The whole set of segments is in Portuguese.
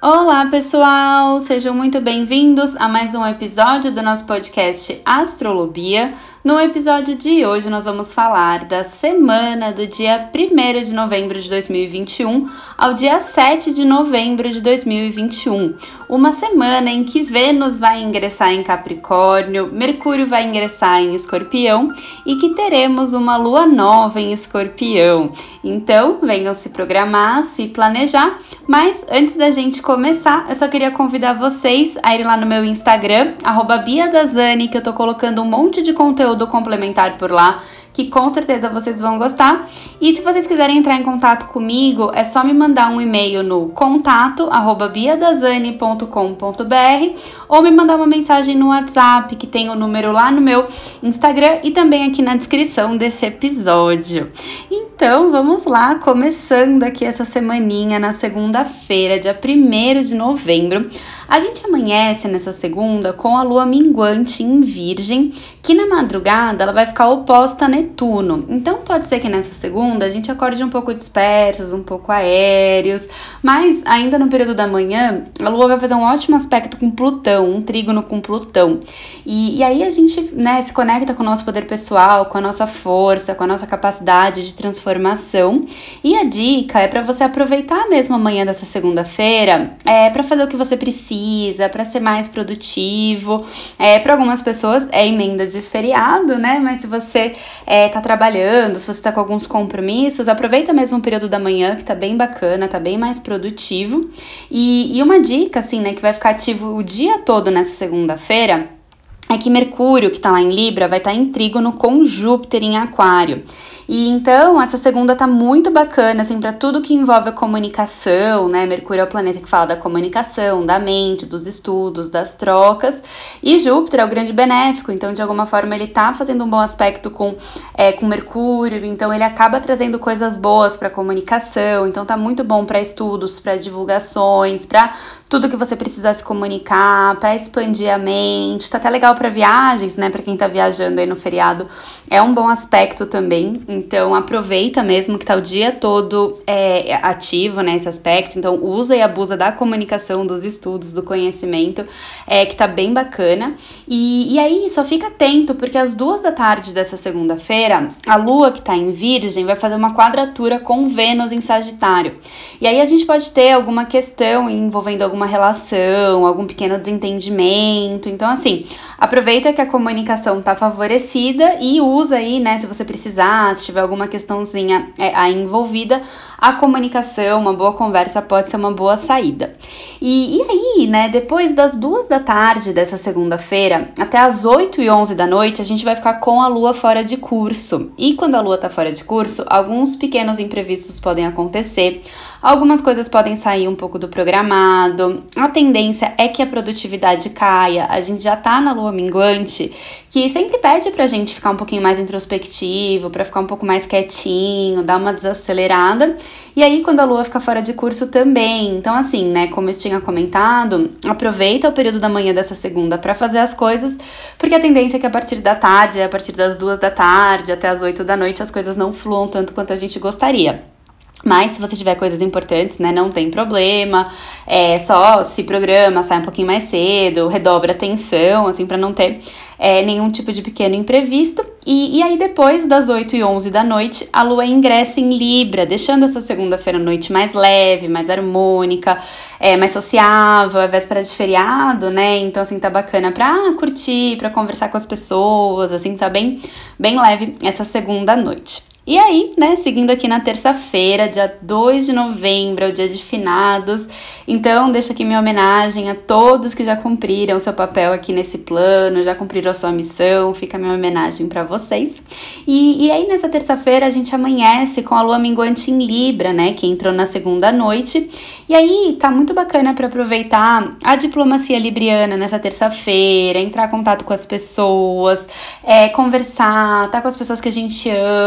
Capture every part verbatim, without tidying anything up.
Olá pessoal, sejam muito bem-vindos a mais um episódio do nosso podcast Astrolobia. No episódio de hoje nós vamos falar da semana do dia primeiro de novembro de dois mil e vinte e um ao dia sete de novembro de dois mil e vinte e um. Uma semana em que Vênus vai ingressar em Capricórnio, Mercúrio vai ingressar em Escorpião e que teremos uma lua nova em Escorpião. Então, venham se programar, se planejar, mas antes da gente começar, eu só queria convidar vocês a irem lá no meu Instagram, arroba Bia Dazani, que eu tô colocando um monte de conteúdo complementar por lá, que com certeza vocês vão gostar. E se vocês quiserem entrar em contato comigo, é só me mandar um e-mail no contato arroba biadazani ponto com ponto br ou me mandar uma mensagem no WhatsApp, que tem o número lá no meu Instagram e também aqui na descrição desse episódio. Então, vamos lá, começando aqui essa semaninha na segunda-feira, dia primeiro de novembro. A gente amanhece nessa segunda com a lua minguante em Virgem, que na madrugada ela vai ficar oposta a Netuno. Então pode ser que nessa segunda a gente acorde um pouco dispersos, um pouco aéreos, mas ainda no período da manhã a lua vai fazer um ótimo aspecto com Plutão, um trígono com Plutão. E, e aí a gente, né, se conecta com o nosso poder pessoal, com a nossa força, com a nossa capacidade de transformação. E a dica é para você aproveitar mesmo a manhã dessa segunda-feira, é, para fazer o que você precisa, para ser mais produtivo. É, para algumas pessoas é emenda de feriado, né? Mas se você é, tá trabalhando, se você tá com alguns compromissos, aproveita mesmo o período da manhã, que tá bem bacana, tá bem mais produtivo. E, e uma dica, assim, né, que vai ficar ativo o dia todo nessa segunda-feira, é que Mercúrio, que tá lá em Libra, vai estar em trígono com Júpiter em Aquário. E então, essa segunda tá muito bacana, assim, para tudo que envolve a comunicação, né? Mercúrio é o planeta que fala da comunicação, da mente, dos estudos, das trocas. E Júpiter é o grande benéfico, então, de alguma forma, ele tá fazendo um bom aspecto com, é, com Mercúrio, então ele acaba trazendo coisas boas para comunicação. Então, tá muito bom para estudos, para divulgações, para tudo que você precisar se comunicar, para expandir a mente. Tá até legal para viagens, né? Para quem tá viajando aí no feriado, é um bom aspecto também. Então, aproveita mesmo que tá o dia todo é, ativo, né, esse aspecto. Então, usa e abusa da comunicação, dos estudos, do conhecimento, é, que tá bem bacana. E, e aí, só fica atento, porque às duas da tarde dessa segunda-feira, a Lua, que tá em Virgem, vai fazer uma quadratura com Vênus em Sagitário. E aí, a gente pode ter alguma questão envolvendo alguma relação, algum pequeno desentendimento. Então, assim, aproveita que a comunicação tá favorecida e usa aí, né, se você precisar, se tiver alguma questãozinha é, aí envolvida, a comunicação, uma boa conversa pode ser uma boa saída. E, e aí, né, depois das duas da tarde dessa segunda-feira, até as oito e onze da noite, a gente vai ficar com a lua fora de curso. E quando a lua tá fora de curso, alguns pequenos imprevistos podem acontecer, algumas coisas podem sair um pouco do programado, a tendência é que a produtividade caia, a gente já tá na lua minguante, que sempre pede pra gente ficar um pouquinho mais introspectivo, pra ficar um pouco mais quietinho, dar uma desacelerada. E aí, quando a lua fica fora de curso também. Então, assim, né, como eu tinha comentado, aproveita o período da manhã dessa segunda pra fazer as coisas, porque a tendência é que a partir da tarde, a partir das duas da tarde até as oito da noite, as coisas não fluam tanto quanto a gente gostaria. Mas se você tiver coisas importantes, né, não tem problema, é só se programa, sai um pouquinho mais cedo, redobra a atenção, assim, pra não ter é, nenhum tipo de pequeno imprevisto. E, e aí depois das oito e onze da noite, a lua ingressa em Libra, deixando essa segunda-feira à noite mais leve, mais harmônica, é, mais sociável, é véspera de feriado, né, então assim, tá bacana pra curtir, pra conversar com as pessoas, assim, tá bem, bem leve essa segunda noite. E aí, né, seguindo aqui na terça-feira, dia dois de novembro, é o dia de finados. Então, deixo aqui minha homenagem a todos que já cumpriram seu papel aqui nesse plano, já cumpriram a sua missão, fica minha homenagem para vocês. E, e aí, nessa terça-feira, a gente amanhece com a lua minguante em Libra, né, que entrou na segunda noite. E aí, tá muito bacana para aproveitar a diplomacia libriana nessa terça-feira, entrar em contato com as pessoas, é, conversar, tá com as pessoas que a gente ama, tá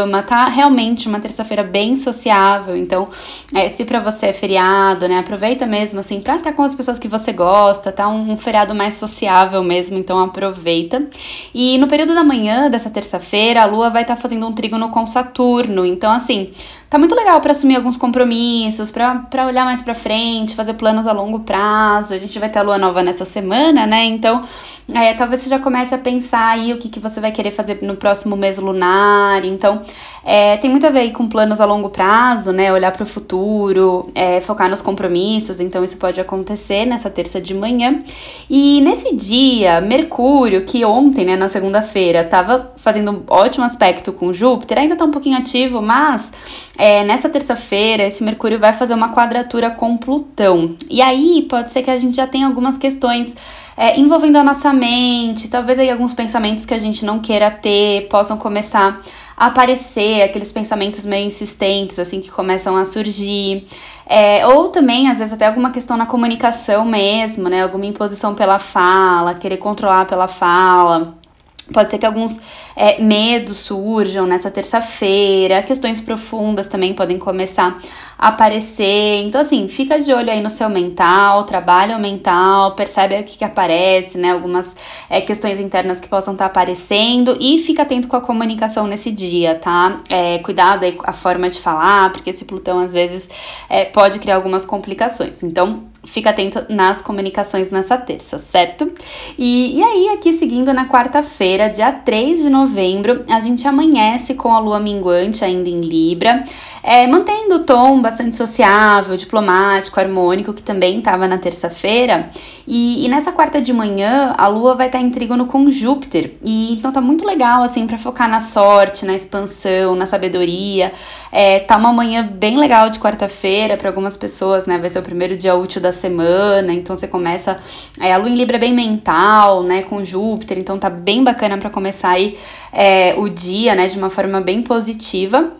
realmente uma terça-feira bem sociável. Então, é, se pra você é feriado, né, aproveita mesmo, assim, pra estar com as pessoas que você gosta, tá? Um, um feriado mais sociável mesmo, então aproveita. E no período da manhã dessa terça-feira, a Lua vai estar fazendo um trígono com Saturno. Então, assim, tá muito legal pra assumir alguns compromissos, pra, pra olhar mais pra frente, fazer planos a longo prazo. A gente vai ter a Lua nova nessa semana, né? Então, é, talvez você já comece a pensar aí o que, que você vai querer fazer no próximo mês lunar. Então, é, tem muito a ver aí com planos a longo prazo, né? Olhar para o futuro, é, focar nos compromissos. Então, isso pode acontecer nessa terça de manhã. E nesse dia, Mercúrio, que ontem, né, na segunda-feira, tava fazendo um ótimo aspecto com Júpiter, ainda tá um pouquinho ativo, mas é, nessa terça-feira, esse Mercúrio vai fazer uma quadratura com Plutão. E aí, pode ser que a gente já tenha algumas questões É, envolvendo a nossa mente, talvez aí alguns pensamentos que a gente não queira ter possam começar a aparecer, aqueles pensamentos meio insistentes, assim, que começam a surgir, é, ou também, às vezes, até alguma questão na comunicação mesmo, né, alguma imposição pela fala, querer controlar pela fala. Pode ser que alguns é, medos surjam nessa terça-feira, questões profundas também podem começar a aparecer. Então, assim, fica de olho aí no seu mental, trabalha o mental, percebe aí o que, que aparece, né? Algumas é, questões internas que possam estar aparecendo e fica atento com a comunicação nesse dia, tá? É, cuidado aí com a forma de falar, porque esse Plutão, às vezes, é, pode criar algumas complicações. Então, fica atento nas comunicações nessa terça, certo? E, e aí, aqui seguindo na quarta-feira, dia três de novembro, a gente amanhece com a lua minguante ainda em Libra, é, mantendo o tom bastante sociável, diplomático, harmônico, que também estava na terça-feira. E, e nessa quarta de manhã, a lua vai estar em trígono com Júpiter. E então tá muito legal, assim, para focar na sorte, na expansão, na sabedoria. É, tá uma manhã bem legal de quarta-feira para algumas pessoas, né? Vai ser o primeiro dia útil da semana, então você começa, é, a lua em Libra é bem mental, né, com Júpiter, então tá bem bacana para começar aí é, o dia, né, de uma forma bem positiva.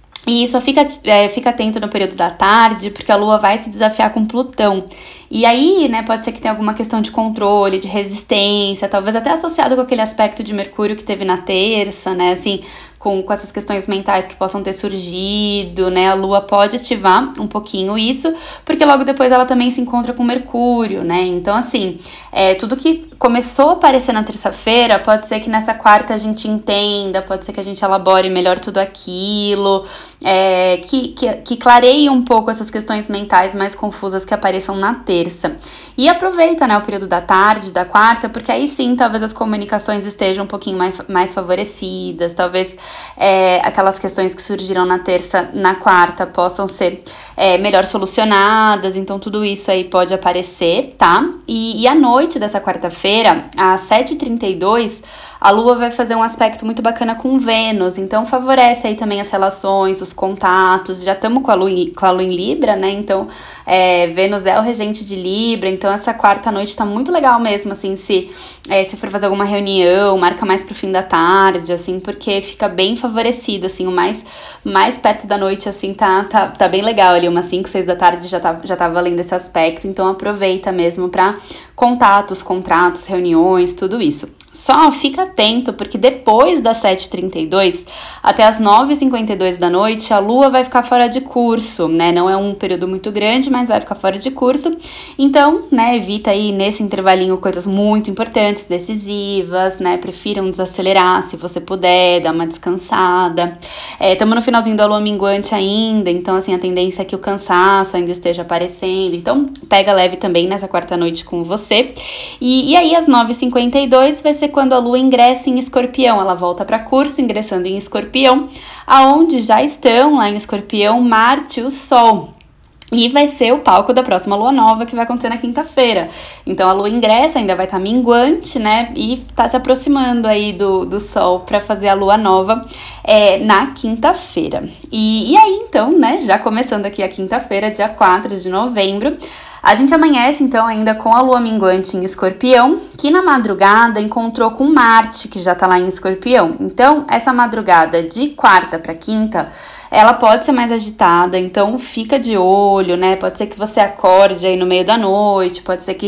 E só fica, é, fica atento no período da tarde, porque a Lua vai se desafiar com Plutão. E aí, né, pode ser que tenha alguma questão de controle, de resistência, talvez até associado com aquele aspecto de Mercúrio que teve na terça, né, assim, com, com essas questões mentais que possam ter surgido, né, a Lua pode ativar um pouquinho isso, porque logo depois ela também se encontra com Mercúrio, né, então, assim, é, tudo que começou a aparecer na terça-feira, pode ser que nessa quarta a gente entenda, pode ser que a gente elabore melhor tudo aquilo, é, que, que, que clareie um pouco essas questões mentais mais confusas que apareçam na terça. E aproveita, né, o período da tarde, da quarta, porque aí sim, talvez as comunicações estejam um pouquinho mais, mais favorecidas, talvez é, aquelas questões que surgiram na terça, na quarta, possam ser é, melhor solucionadas, então tudo isso aí pode aparecer, tá? E, e à noite dessa quarta-feira, às sete e trinta e dois, a Lua vai fazer um aspecto muito bacana com Vênus, então favorece aí também as relações, os contatos. Já estamos com a Lua em, com a Lua em Libra, né, então é, Vênus é o regente de Libra, então essa quarta noite tá muito legal mesmo, assim, se, é, se for fazer alguma reunião, marca mais pro fim da tarde, assim, porque fica bem favorecido, assim, o mais, mais perto da noite, assim, tá, tá, tá bem legal ali, umas cinco, seis da tarde já tá, já tá valendo esse aspecto, então aproveita mesmo pra contatos, contratos, reuniões, tudo isso. Só fica atento, porque depois das sete e trinta e dois até as nove e cinquenta e dois da noite, a Lua vai ficar fora de curso, né? Não é um período muito grande, mas vai ficar fora de curso. Então, né, evita aí nesse intervalinho coisas muito importantes, decisivas, né? Prefiram desacelerar se você puder, dar uma descansada. Estamos é, no finalzinho da Lua minguante ainda, então, assim, a tendência é que o cansaço ainda esteja aparecendo. Então, pega leve também nessa quarta noite com você. E, e aí, às nove e cinquenta e dois vai ser quando a Lua ingressa em Escorpião. Ela volta para curso, ingressando em Escorpião, aonde já estão lá em Escorpião Marte e o Sol. E vai ser o palco da próxima lua nova, que vai acontecer na quinta-feira. Então a lua ingressa, ainda vai estar tá minguante, né? E tá se aproximando aí do, do sol para fazer a lua nova é, na quinta-feira. E, e aí, então, né? Já começando aqui a quinta-feira, dia quatro de novembro. A gente amanhece, então, ainda com a lua minguante em Escorpião, que na madrugada encontrou com Marte, que já tá lá em Escorpião. Então, essa madrugada de quarta para quinta, ela pode ser mais agitada, então fica de olho, né? Pode ser que você acorde aí no meio da noite, pode ser que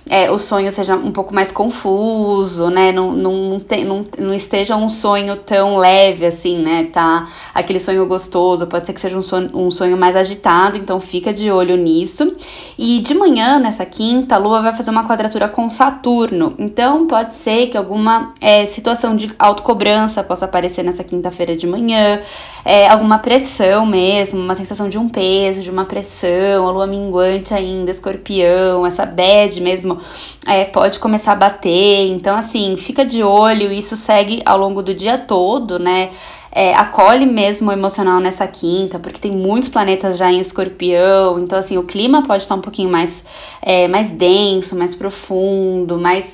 é, o sonho seja um pouco mais confuso, né? Não, não, te, não, não esteja um sonho tão leve assim, né? Tá aquele sonho gostoso, pode ser que seja um sonho, um sonho mais agitado, então fica de olho nisso. E de manhã, nessa quinta, a Lua vai fazer uma quadratura com Saturno, então pode ser que alguma é, situação de autocobrança possa aparecer nessa quinta-feira de manhã, é, alguma pressão mesmo, uma sensação de um peso, de uma pressão, a Lua minguante ainda, Escorpião, essa bad mesmo é, pode começar a bater, então assim, fica de olho, isso segue ao longo do dia todo, né? É, acolhe mesmo o emocional nessa quinta, porque tem muitos planetas já em Escorpião, então assim, o clima pode estar um pouquinho mais, é, mais denso, mais profundo, mais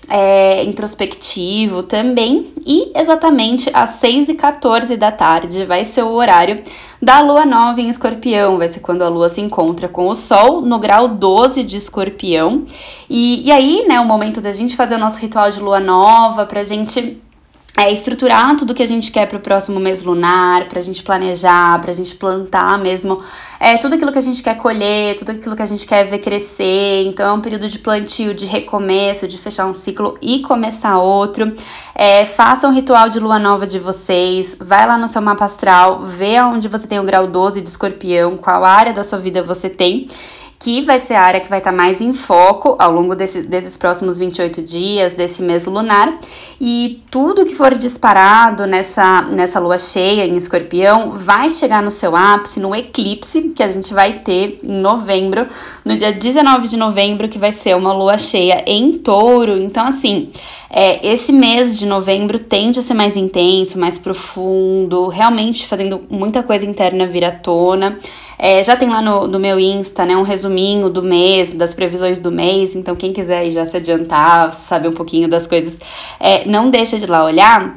é, introspectivo também, e exatamente às seis e quatorze da tarde vai ser o horário da Lua Nova em Escorpião, vai ser quando a Lua se encontra com o Sol no grau doze de Escorpião, e, e aí, né, o momento da gente fazer o nosso ritual de Lua Nova, pra gente É estruturar tudo que a gente quer para o próximo mês lunar, pra gente planejar, pra gente plantar mesmo, é, tudo aquilo que a gente quer colher, tudo aquilo que a gente quer ver crescer. Então é um período de plantio, de recomeço, de fechar um ciclo e começar outro. É, façam o ritual de lua nova de vocês, vai lá no seu mapa astral, vê onde você tem o grau doze de Escorpião, qual área da sua vida você tem, que vai ser a área que vai estar mais em foco ao longo desse, desses próximos vinte e oito dias, desse mês lunar. E tudo que for disparado nessa, nessa lua cheia em Escorpião vai chegar no seu ápice, no eclipse que a gente vai ter em novembro, no dia dezenove de novembro, que vai ser uma lua cheia em Touro. Então, assim, é, esse mês de novembro tende a ser mais intenso, mais profundo, realmente fazendo muita coisa interna vir à tona. É, já tem lá no, no meu Insta, né, um resuminho do mês, das previsões do mês, então quem quiser aí já se adiantar, saber um pouquinho das coisas, é, não deixa de ir lá olhar.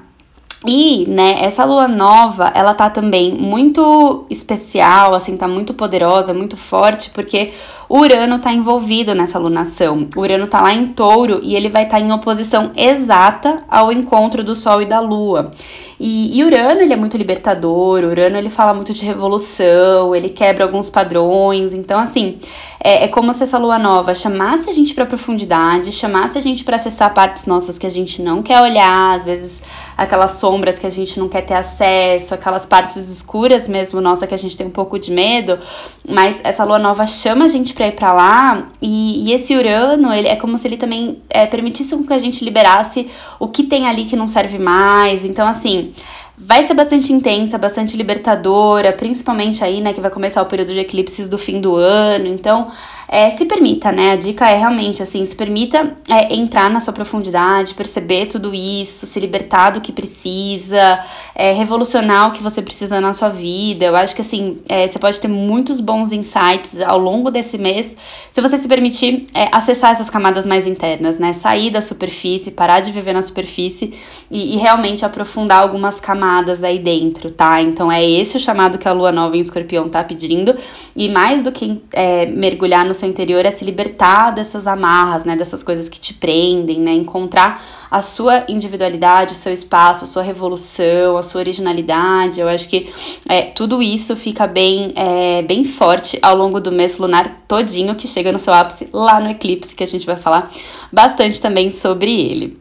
E, né, essa lua nova, ela tá também muito especial, assim, tá muito poderosa, muito forte, porque o Urano tá envolvido nessa lunação. O Urano tá lá em Touro e ele vai estar tá em oposição exata ao encontro do Sol e da Lua. E, e Urano, ele é muito libertador, Urano, ele fala muito de revolução, ele quebra alguns padrões, então, assim, é, é como se essa lua nova chamasse a gente pra profundidade, chamasse a gente pra acessar partes nossas que a gente não quer olhar, às vezes aquelas sombras que a gente não quer ter acesso, aquelas partes escuras mesmo, nossa, que a gente tem um pouco de medo, mas essa lua nova chama a gente pra ir pra lá, e, e esse Urano, ele é como se ele também é, permitisse que a gente liberasse o que tem ali que não serve mais. Então, assim, vai ser bastante intensa, bastante libertadora, principalmente aí, né, que vai começar o período de eclipses do fim do ano. Então, é, se permita, né, a dica é realmente, assim, se permita é, entrar na sua profundidade, perceber tudo isso, se libertar do que precisa, é, revolucionar o que você precisa na sua vida. Eu acho que, assim, é, você pode ter muitos bons insights ao longo desse mês, se você se permitir é, acessar essas camadas mais internas, né, sair da superfície, parar de viver na superfície e, e realmente aprofundar algumas camadas aí dentro, tá? Então é esse o chamado que a lua nova em Escorpião tá pedindo, e mais do que é, mergulhar no seu interior é se libertar dessas amarras, né, dessas coisas que te prendem, né, encontrar a sua individualidade, o seu espaço, a sua revolução, a sua originalidade. Eu acho que é, tudo isso fica bem, é, bem forte ao longo do mês lunar todinho, que chega no seu ápice lá no eclipse, que a gente vai falar bastante também sobre ele.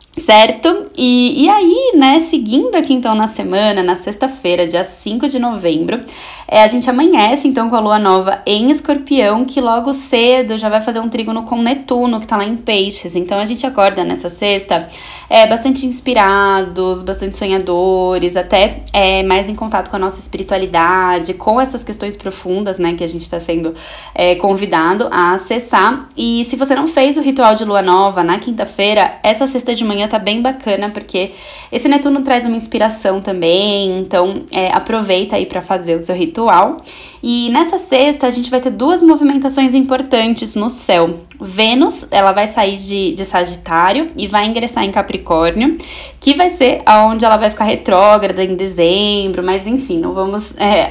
Certo? E, e aí, né, seguindo aqui então na semana, na sexta-feira, dia cinco de novembro, é, a gente amanhece então com a lua nova em Escorpião, que logo cedo já vai fazer um trígono com Netuno, que tá lá em Peixes. Então a gente acorda nessa sexta é, bastante inspirados, bastante sonhadores, até é, mais em contato com a nossa espiritualidade, com essas questões profundas, né, que a gente tá sendo é, convidado a acessar. E se você não fez o ritual de lua nova na quinta-feira, essa sexta de manhã tá bem bacana, porque esse Netuno traz uma inspiração também, então é, aproveita aí para fazer o seu ritual. E nessa sexta a gente vai ter duas movimentações importantes no céu. Vênus, ela vai sair de, de Sagitário e vai ingressar em Capricórnio, que vai ser aonde ela vai ficar retrógrada em dezembro, mas enfim, não vamos é,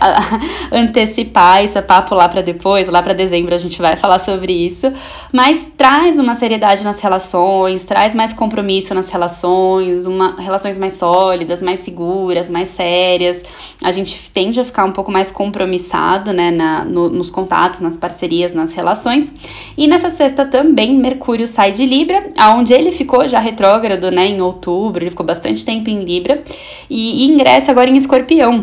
antecipar esse papo lá para depois, lá para dezembro a gente vai falar sobre isso, mas traz uma seriedade nas relações, traz mais compromisso nas relações, uma, relações mais sólidas, mais seguras, mais sérias. A gente tende a ficar um pouco mais compromissado focado, né, na, no, nos contatos, nas parcerias, nas relações. E nessa sexta também, Mercúrio sai de Libra, aonde ele ficou já retrógrado, né, em outubro, ele ficou bastante tempo em Libra, e, e ingressa agora em Escorpião,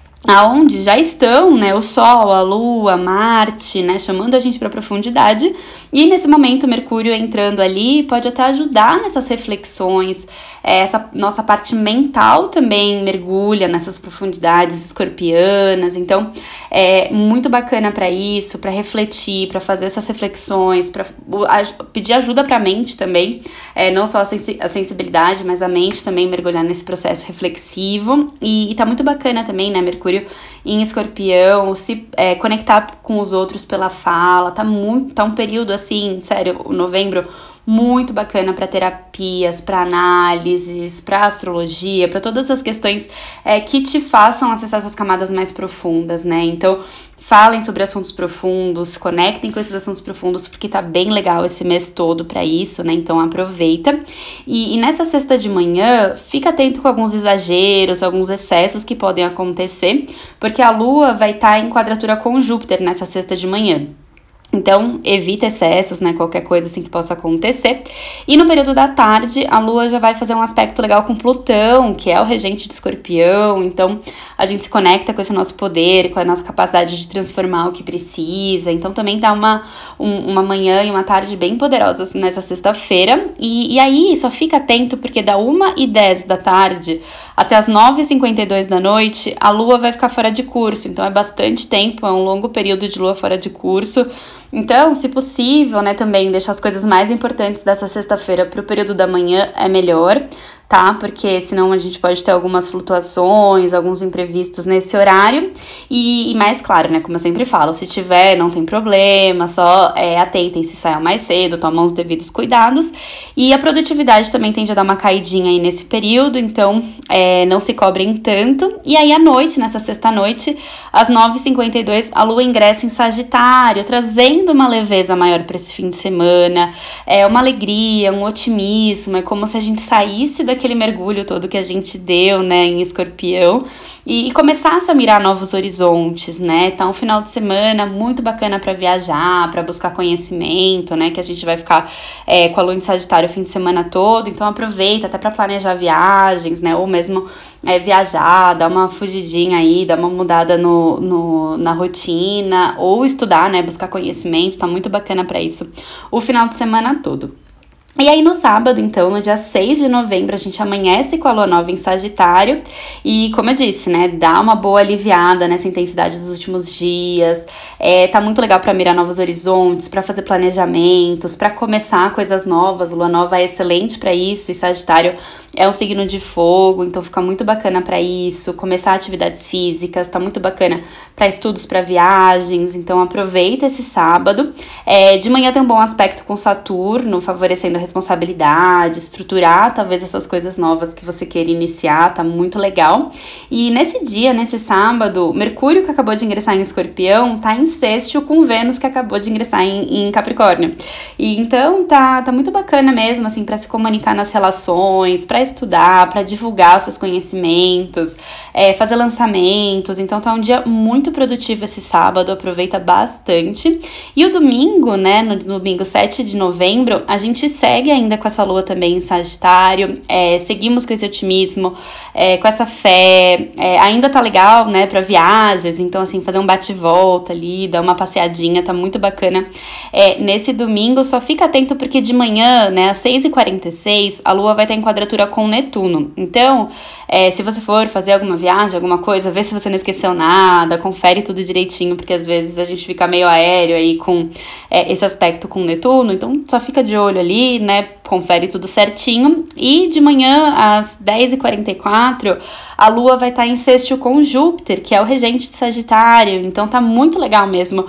aonde já estão, né, o Sol, a Lua, Marte, né, chamando a gente para a profundidade, e nesse momento Mercúrio entrando ali pode até ajudar nessas reflexões, é, essa nossa parte mental também mergulha nessas profundidades escorpianas, então é muito bacana para isso, para refletir, para fazer essas reflexões, para pedir ajuda para a mente também, é, não só a, sensi- a sensibilidade, mas a mente também mergulhar nesse processo reflexivo, e, e tá muito bacana também, né, Mercúrio em Escorpião, se é, conectar com os outros pela fala, tá muito, tá um período assim, sério, o novembro muito bacana para terapias, para análises, para astrologia, para todas as questões é, que te façam acessar essas camadas mais profundas, né? Então, falem sobre assuntos profundos, conectem com esses assuntos profundos, porque tá bem legal esse mês todo para isso, né? Então, aproveita. E, e nessa sexta de manhã, fica atento com alguns exageros, alguns excessos que podem acontecer, porque a Lua vai estar tá em quadratura com Júpiter nessa sexta de manhã. Então, evita excessos, né, qualquer coisa assim que possa acontecer. E no período da tarde, a Lua já vai fazer um aspecto legal com Plutão, que é o regente de Escorpião. Então, a gente se conecta com esse nosso poder, com a nossa capacidade de transformar o que precisa. Então, também dá uma, um, uma manhã e uma tarde bem poderosas nessa sexta-feira. E, e aí, só fica atento, porque da uma e dez da tarde até as nove e cinquenta e dois da noite, a Lua vai ficar fora de curso. Então, é bastante tempo, é um longo período de Lua fora de curso. Então, se possível, né, também deixar as coisas mais importantes dessa sexta-feira para o período da manhã é melhor, tá? Porque senão a gente pode ter algumas flutuações, alguns imprevistos nesse horário. E, e mais claro, né, como eu sempre falo, se tiver, não tem problema, só é, atentem se saiam mais cedo, tomam os devidos cuidados. E a produtividade também tende a dar uma caidinha aí nesse período, então é, não se cobrem tanto. E aí à noite, nessa sexta-noite, às nove e cinquenta e dois, a Lua ingressa em Sagitário, trazendo uma leveza maior para esse fim de semana, é uma alegria, um otimismo, é como se a gente saísse daquele mergulho todo que a gente deu, né, em Escorpião, e, e começasse a mirar novos horizontes, né? Tá um final de semana muito bacana para viajar, para buscar conhecimento, né, que a gente vai ficar é, com a Lua em Sagitário o fim de semana todo, então aproveita até para planejar viagens, né, ou mesmo é, viajar, dar uma fugidinha aí, dar uma mudada no, no, na rotina, ou estudar, né, buscar conhecimento, tá muito bacana para isso o final de semana todo. E aí no sábado, então, no dia seis de novembro, a gente amanhece com a Lua Nova em Sagitário e, como eu disse, né, dá uma boa aliviada nessa intensidade dos últimos dias, é, tá muito legal para mirar novos horizontes, para fazer planejamentos, para começar coisas novas. Lua Nova é excelente para isso, e Sagitário é um signo de fogo, então fica muito bacana para isso, começar atividades físicas, tá muito bacana para estudos, para viagens, então aproveita esse sábado. É, de manhã tem um bom aspecto com Saturno, favorecendo a responsabilidade, estruturar talvez essas coisas novas que você queira iniciar, tá muito legal. E nesse dia, nesse sábado, Mercúrio, que acabou de ingressar em Escorpião, tá em sextil com Vênus, que acabou de ingressar em, em Capricórnio. E então tá, tá muito bacana mesmo, assim, para se comunicar nas relações, para estudar, para divulgar os seus conhecimentos, é, fazer lançamentos. Então tá um dia muito produtivo esse sábado, aproveita bastante. E o domingo, né, no domingo sete de novembro, a gente segue Segue ainda com essa Lua também em Sagitário, é, seguimos com esse otimismo, é, com essa fé, é, ainda tá legal, né, pra viagens, então assim, fazer um bate-volta ali, dar uma passeadinha, tá muito bacana. É, nesse domingo, só fica atento porque de manhã, né, às seis e quarenta e seis, a Lua vai estar em quadratura com Netuno, então, é, se você for fazer alguma viagem, alguma coisa, vê se você não esqueceu nada, confere tudo direitinho, porque às vezes a gente fica meio aéreo aí com é, esse aspecto com Netuno, então só fica de olho ali, né, confere tudo certinho. E de manhã, às dez e quarenta e quatro, a Lua vai estar em sextil com Júpiter, que é o regente de Sagitário, então tá muito legal mesmo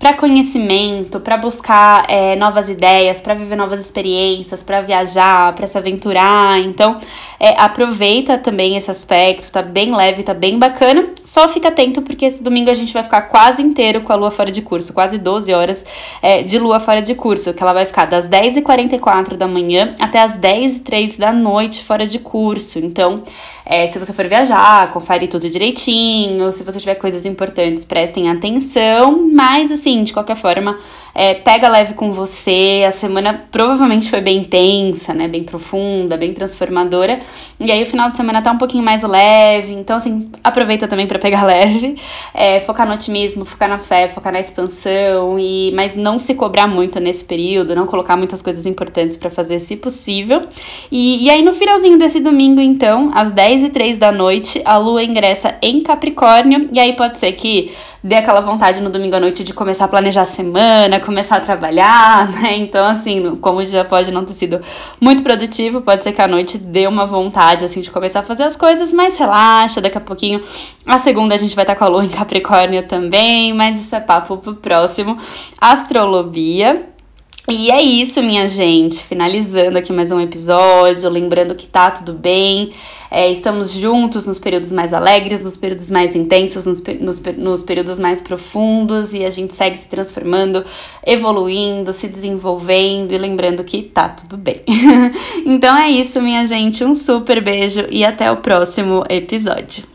para conhecimento, para buscar é, novas ideias, para viver novas experiências, para viajar, para se aventurar. Então, é, aproveita também esse aspecto, tá bem leve, tá bem bacana. Só fica atento porque esse domingo a gente vai ficar quase inteiro com a lua fora de curso, quase doze horas é, de lua fora de curso, que ela vai ficar das dez e quarenta e quatro da manhã até as dez e três da noite fora de curso. Então, é, se você for viajar, confere tudo direitinho, se você tiver coisas importantes, prestem atenção, mas assim, de qualquer forma, é, pega leve com você. A semana provavelmente foi bem intensa, né, bem profunda, bem transformadora, e aí o final de semana tá um pouquinho mais leve, então assim, aproveita também pra pegar leve, é, focar no otimismo, focar na fé, focar na expansão, e, mas não se cobrar muito nesse período, não colocar muitas coisas importantes pra fazer se possível, e, e aí no finalzinho desse domingo, então, às dez e três da noite, a lua ingressa em Capricórnio, e aí pode ser que dê aquela vontade no domingo à noite de começar a planejar a semana, começar a trabalhar, né? Então, assim, como o dia pode não ter sido muito produtivo, pode ser que à noite dê uma vontade, assim, de começar a fazer as coisas, mas relaxa, daqui a pouquinho, a segunda a gente vai estar com a lua em Capricórnio também, mas isso é papo pro próximo Astrolobia. E é isso, minha gente, finalizando aqui mais um episódio, lembrando que tá tudo bem, é, estamos juntos nos períodos mais alegres, nos períodos mais intensos, nos, nos, nos períodos mais profundos, e a gente segue se transformando, evoluindo, se desenvolvendo, e lembrando que tá tudo bem. Então é isso, minha gente, um super beijo e até o próximo episódio.